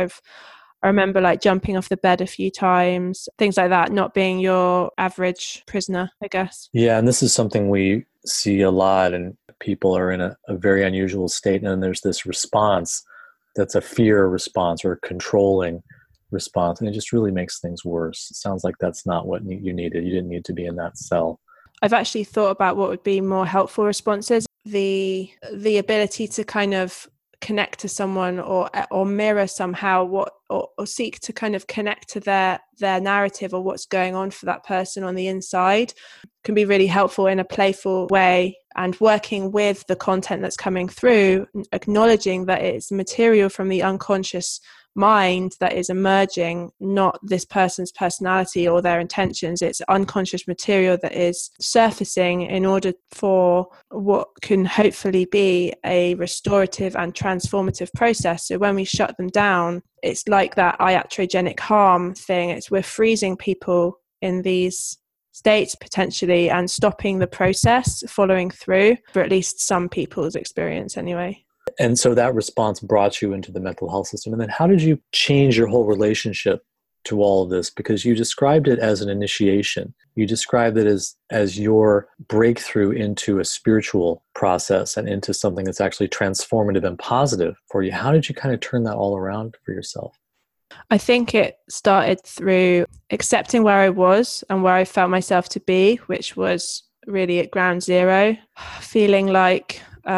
I remember like jumping off the bed a few times, things like that, not being your average prisoner, I guess. Yeah, and this is something we see a lot, and people are in a very unusual state, and there's this response that's a fear response or a controlling response, and it just really makes things worse. It sounds like that's not what you needed. You didn't need to be in that cell. I've actually thought about what would be more helpful responses. The ability to kind of connect to someone or mirror somehow or seek to kind of connect to their narrative or what's going on for that person on the inside can be really helpful in a playful way, and working with the content that's coming through, acknowledging that it's material from the unconscious mind that is emerging, not this person's personality or their intentions. It's unconscious material that is surfacing in order for what can hopefully be a restorative and transformative process. So when we shut them down, it's like that iatrogenic harm thing. We're freezing people in these states potentially and stopping the process following through, for at least some people's experience anyway. And so that response brought you into the mental health system. And then how did you change your whole relationship to all of this? Because you described it as an initiation. You described it as your breakthrough into a spiritual process and into something that's actually transformative and positive for you. How did you kind of turn that all around for yourself? I think it started through accepting where I was and where I felt myself to be, which was really at ground zero, feeling like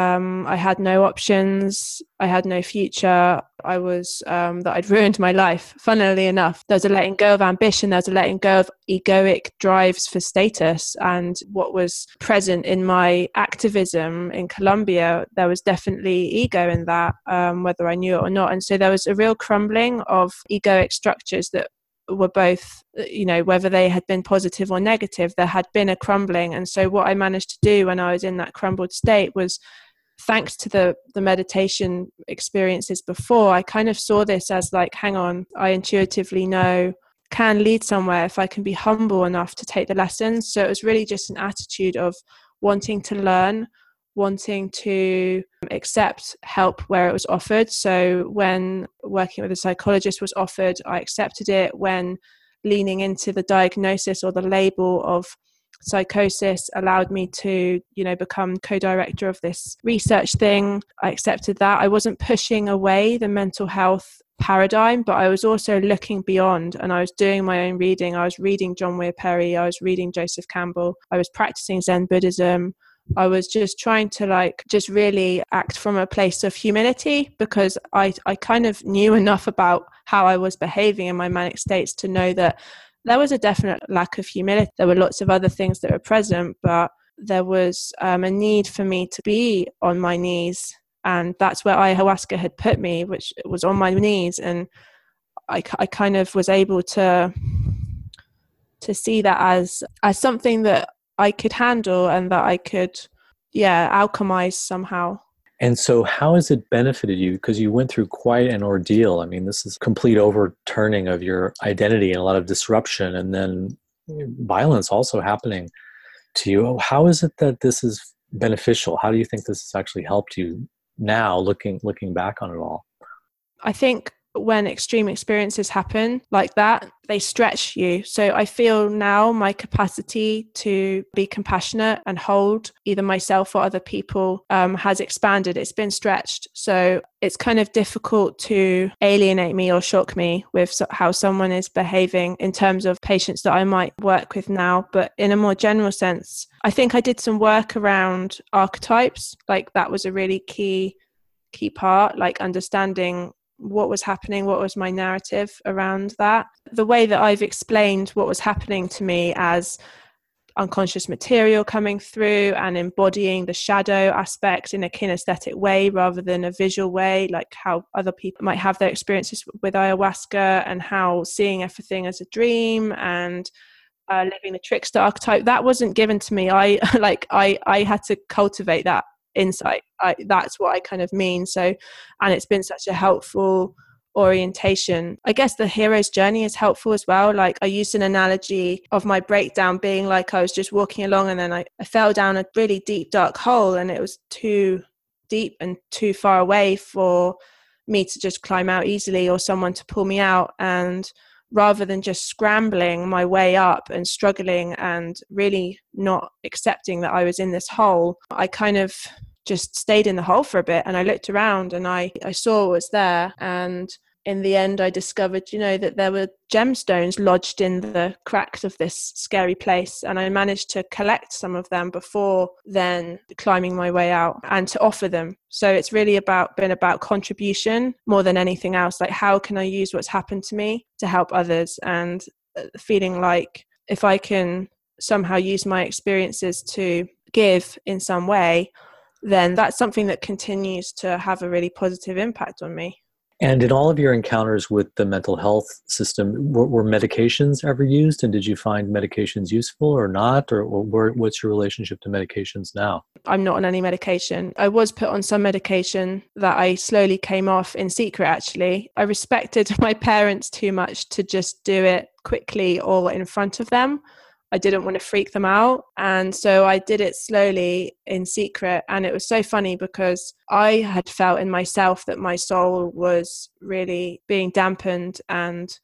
I had no options, I had no future, I was, that I'd ruined my life. Funnily enough, there's a letting go of ambition, there's a letting go of egoic drives for status. And what was present in my activism in Colombia, there was definitely ego in that, whether I knew it or not. And so there was a real crumbling of egoic structures that were both, whether they had been positive or negative, there had been a crumbling. And so what I managed to do when I was in that crumbled state was, thanks to the meditation experiences before, I kind of saw this as like, hang on, I intuitively know can lead somewhere if I can be humble enough to take the lessons. So it was really just an attitude of wanting to learn, wanting to accept help where it was offered. So when working with a psychologist was offered, I accepted it. When leaning into the diagnosis or the label of psychosis allowed me to, become co-director of this research thing, I accepted that. I wasn't pushing away the mental health paradigm, but I was also looking beyond, and I was doing my own reading. I was reading John Weir Perry, I was reading Joseph Campbell, I was practicing Zen Buddhism. I was just trying to just really act from a place of humility, because I kind of knew enough about how I was behaving in my manic states to know that there was a definite lack of humility. There were lots of other things that were present, but there was a need for me to be on my knees. And that's where ayahuasca had put me, which was on my knees. And I kind of was able to see that as something that I could handle and that I could, alchemize somehow. And so how has it benefited you? Because you went through quite an ordeal. I mean, this is complete overturning of your identity and a lot of disruption, and then violence also happening to you. How is it that this is beneficial? How do you think this has actually helped you now, looking back on it all? I think when extreme experiences happen like that, they stretch you. So I feel now my capacity to be compassionate and hold either myself or other people has expanded. It's been stretched. So it's kind of difficult to alienate me or shock me with how someone is behaving in terms of patients that I might work with now. But in a more general sense, I think I did some work around archetypes. Like that was a really key part, like understanding what was happening, what was my narrative around that. The way that I've explained what was happening to me as unconscious material coming through and embodying the shadow aspect in a kinesthetic way rather than a visual way, like how other people might have their experiences with ayahuasca, and how seeing everything as a dream and living the trickster archetype, that wasn't given to me. I had to cultivate that insight. That's what I kind of mean. So, and it's been such a helpful orientation. I guess the hero's journey is helpful as well. Like, I used an analogy of my breakdown being like I was just walking along, and then I fell down a really deep, dark hole, and it was too deep and too far away for me to just climb out easily or someone to pull me out. And rather than just scrambling my way up and struggling and really not accepting that I was in this hole, I kind of just stayed in the hole for a bit, and I looked around and I saw what was there. And in the end, I discovered, that there were gemstones lodged in the cracks of this scary place. And I managed to collect some of them before then climbing my way out and to offer them. So it's really been about contribution more than anything else. Like, how can I use what's happened to me to help others? And feeling like if I can somehow use my experiences to give in some way, then that's something that continues to have a really positive impact on me. And in all of your encounters with the mental health system, were medications ever used? And did you find medications useful or not? Or what's your relationship to medications now? I'm not on any medication. I was put on some medication that I slowly came off in secret, actually. I respected my parents too much to just do it quickly or in front of them. I didn't want to freak them out. And so I did it slowly in secret. And it was so funny because I had felt in myself that my soul was really being dampened and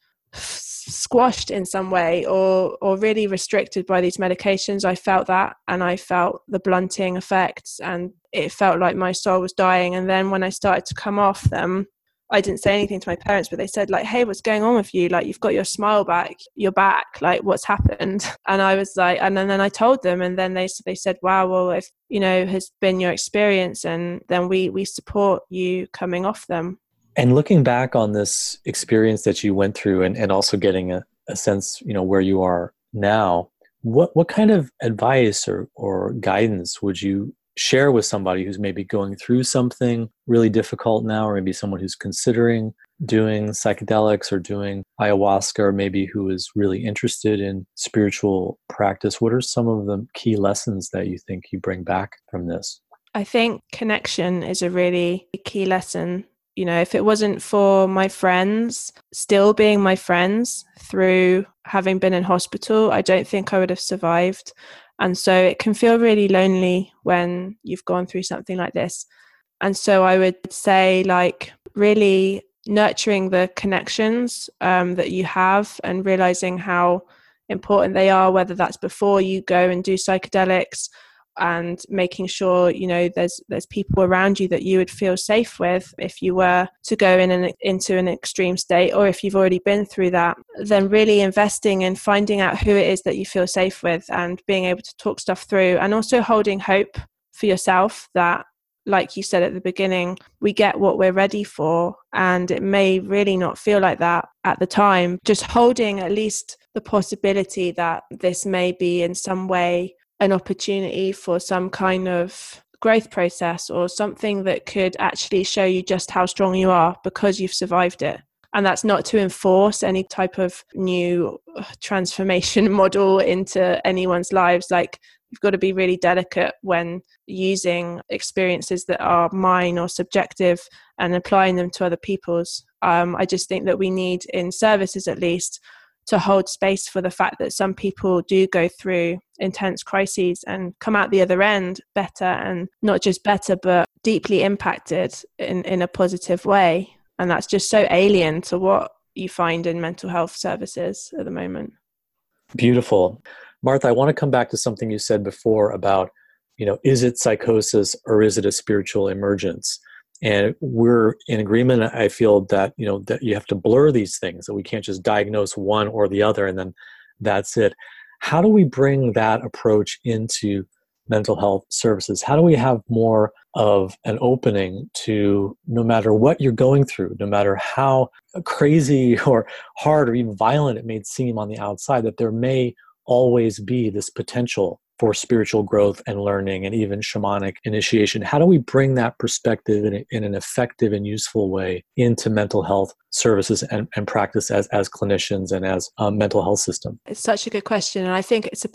squashed in some way or really restricted by these medications. I felt that, and I felt the blunting effects, and it felt like my soul was dying. And then when I started to come off them, I didn't say anything to my parents, but they said, like, hey, what's going on with you? Like, you've got your smile back, you're back, like, what's happened? And I was like, and then I told them, and then they said, wow, well, if, has been your experience, and then we support you coming off them. And looking back on this experience that you went through and also getting a sense, where you are now, what kind of advice or guidance would you share with somebody who's maybe going through something really difficult now, or maybe someone who's considering doing psychedelics or doing ayahuasca, or maybe who is really interested in spiritual practice? What are some of the key lessons that you think you bring back from this? I think connection is a really key lesson. If it wasn't for my friends still being my friends through having been in hospital, I don't think I would have survived. And so it can feel really lonely when you've gone through something like this. And so I would say, like, really nurturing the connections that you have and realizing how important they are, whether that's before you go and do psychedelics, and making sure, there's people around you that you would feel safe with if you were to go into an extreme state, or if you've already been through that, then really investing in finding out who it is that you feel safe with and being able to talk stuff through, and also holding hope for yourself that, like you said at the beginning, we get what we're ready for, and it may really not feel like that at the time. Just holding at least the possibility that this may be in some way an opportunity for some kind of growth process, or something that could actually show you just how strong you are because you've survived it. And that's not to enforce any type of new transformation model into anyone's lives. Like, you've got to be really delicate when using experiences that are mine or subjective and applying them to other people's. I just think that we need, in services at least, to hold space for the fact that some people do go through intense crises and come out the other end better, and not just better, but deeply impacted in a positive way. And that's just so alien to what you find in mental health services at the moment. Beautiful. Martha, I want to come back to something you said before about, is it psychosis or is it a spiritual emergence? And we're in agreement, I feel, that, that you have to blur these things, that we can't just diagnose one or the other and then that's it. How do we bring that approach into mental health services? How do we have more of an opening to, no matter what you're going through, no matter how crazy or hard or even violent it may seem on the outside, that there may always be this potential for spiritual growth and learning and even shamanic initiation? How do we bring that perspective in an effective and useful way into mental health services and practice as clinicians and as a mental health system? It's such a good question. And I think it's about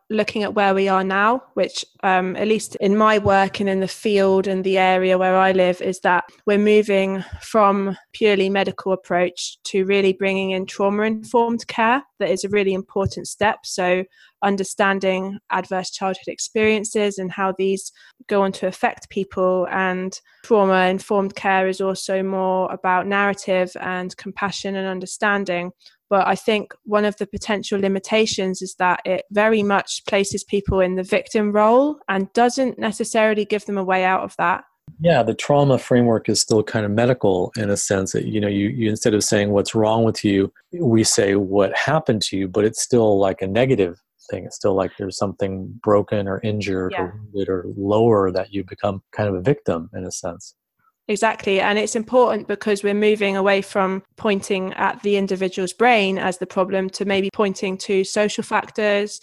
looking at where we are now, which at least in my work and in the field and the area where I live, is that we're moving from purely medical approach to really bringing in trauma-informed care. That is a really important step. So understanding adverse childhood experiences and how these go on to affect people, and trauma-informed care is also more about narrative and compassion and understanding. But I think one of the potential limitations is that it very much places people in the victim role and doesn't necessarily give them a way out of that. Yeah, the trauma framework is still kind of medical in a sense that, you instead of saying what's wrong with you, we say what happened to you, but it's still like a negative thing. It's still like there's something broken or injured or wounded or lower that you become kind of a victim in a sense. Exactly. And it's important because we're moving away from pointing at the individual's brain as the problem to maybe pointing to social factors,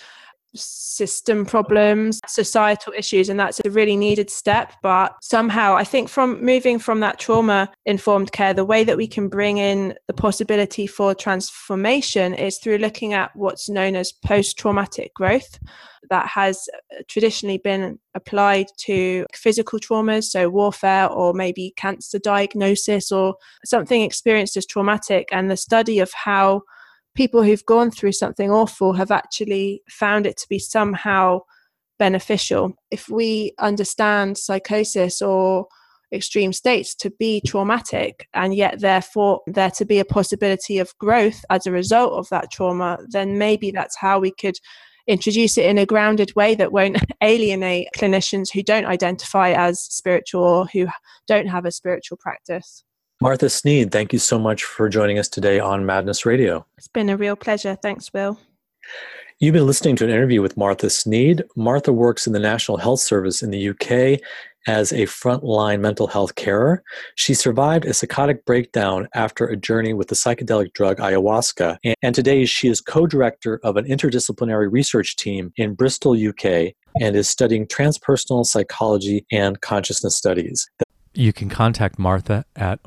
system problems, societal issues. And that's a really needed step. But somehow I think from moving from that trauma-informed care, the way that we can bring in the possibility for transformation is through looking at what's known as post-traumatic growth. That has traditionally been applied to physical traumas, so warfare or maybe cancer diagnosis or something experienced as traumatic, and the study of how people who've gone through something awful have actually found it to be somehow beneficial. If we understand psychosis or extreme states to be traumatic, and yet therefore there to be a possibility of growth as a result of that trauma, then maybe that's how we could introduce it in a grounded way that won't alienate clinicians who don't identify as spiritual or who don't have a spiritual practice. Martha Sneed, thank you so much for joining us today on Madness Radio. It's been a real pleasure. Thanks, Will. You've been listening to an interview with Martha Sneed. Martha works in the National Health Service in the UK as a frontline mental health carer. She survived a psychotic breakdown after a journey with the psychedelic drug ayahuasca. And today she is co-director of an interdisciplinary research team in Bristol, UK, and is studying transpersonal psychology and consciousness studies. You can contact Martha at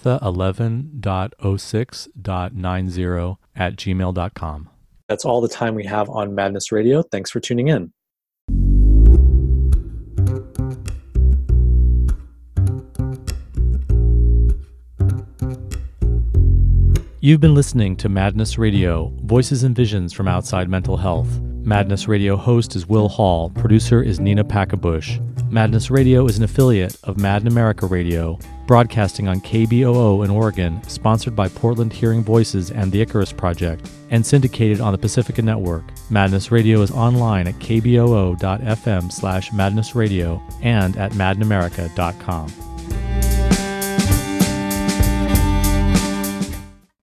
martha11.06.90@gmail.com. That's all the time we have on Madness Radio. Thanks for tuning in. You've been listening to Madness Radio, Voices and Visions from Outside Mental Health. Madness Radio host is Will Hall, producer is Nina Packabush. Madness Radio is an affiliate of Mad in America Radio, broadcasting on KBOO in Oregon, sponsored by Portland Hearing Voices and the Icarus Project, and syndicated on the Pacifica Network. Madness Radio is online at kboo.fm/madnessradio and at madinamerica.com.